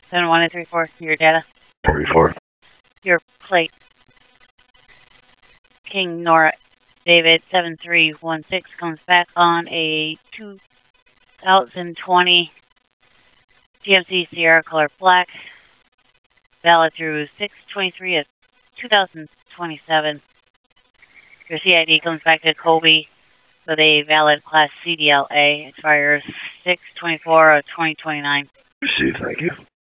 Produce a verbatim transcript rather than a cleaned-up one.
seven one three four, your data. Three four. Your plate. King Nora David seven three one six comes back on a two thousand twenty G M C Sierra color black. Valid through six twenty-three of two thousand twenty-seven. Your C I D comes back to Kobe with a valid Class C D L A. Expires six twenty-four of twenty twenty-nine. Received, thank you.